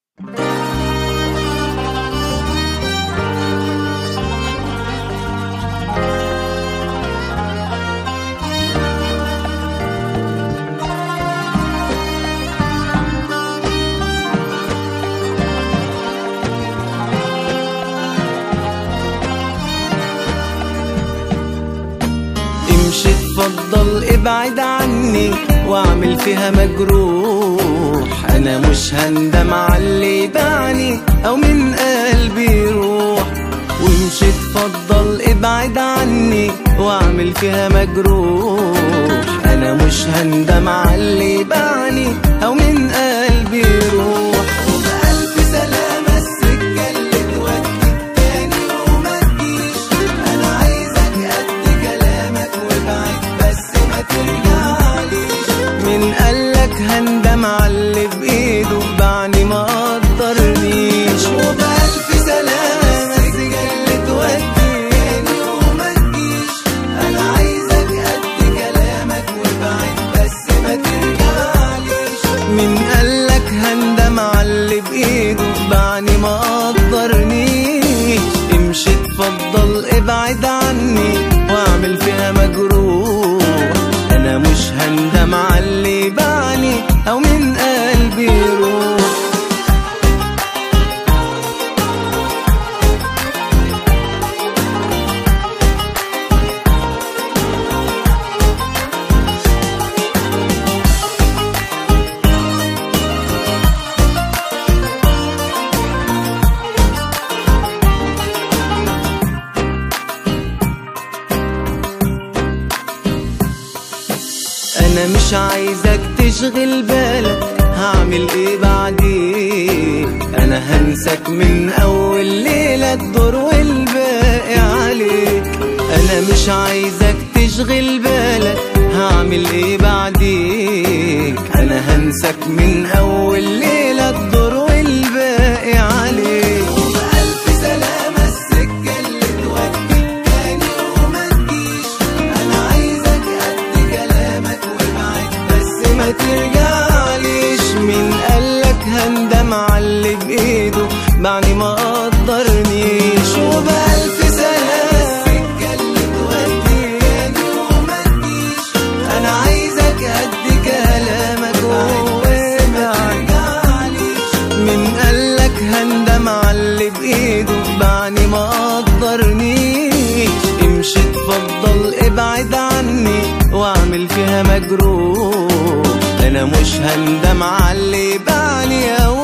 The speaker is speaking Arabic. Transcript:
امشي اتفضل ابعد عني واعمل فيها مجروح، انا مش هندم على اللي باعني او من قلبي يروح. وامشي اتفضل ابعد عني واعمل فيها مجروح، انا مش هندم على اللي باعني او من قلبي يروح. وبألف سلامة السكة اللي تودي التاني وما تجيش، انا عايزك قد كلامك وابعد بس ما ترجعليش. من قالك هندم على اللي بايده باعني ما قدرنيش. وبألف سلامة السكة اللي تودي التاني وما تجيش، انا عايزك قد كلامك وابعد بس ما ترجعليش. من قالك هندم على اللي بايده باعني ما قدرنيش. امشي اتفضل ابعد عني واعمل فيها مجروح، انا مش هندم على اللي باعني او من قلبي يروح. انا مش عايزك تشغل بالك هعمل ايه بعدين، انا هنساك من اول ليلة الدور والباقي عليك. انا مش عايزك تشغل بالك هعمل ايه بعدين، انا هنساك من اول ليلة الدور والباقي عليك. وبألف سلامة السكة اللي تودي التاني وما تجيش، انا عايزك قد كلامك وابعد بس ما ترجعليش. من قالك هندم على اللي بايده باعني ما قدرنيش. وبألف سلامة السكة اللي تودي التاني وما تجيش، انا عايزك قد كلامك وابعد ما ترجعليش. من قالك هندم على اللي بايده باعني ما قدرنيش. امشي اتفضل ابعد عني واعمل فيها مجروح، انا مش هندم على اللي باعني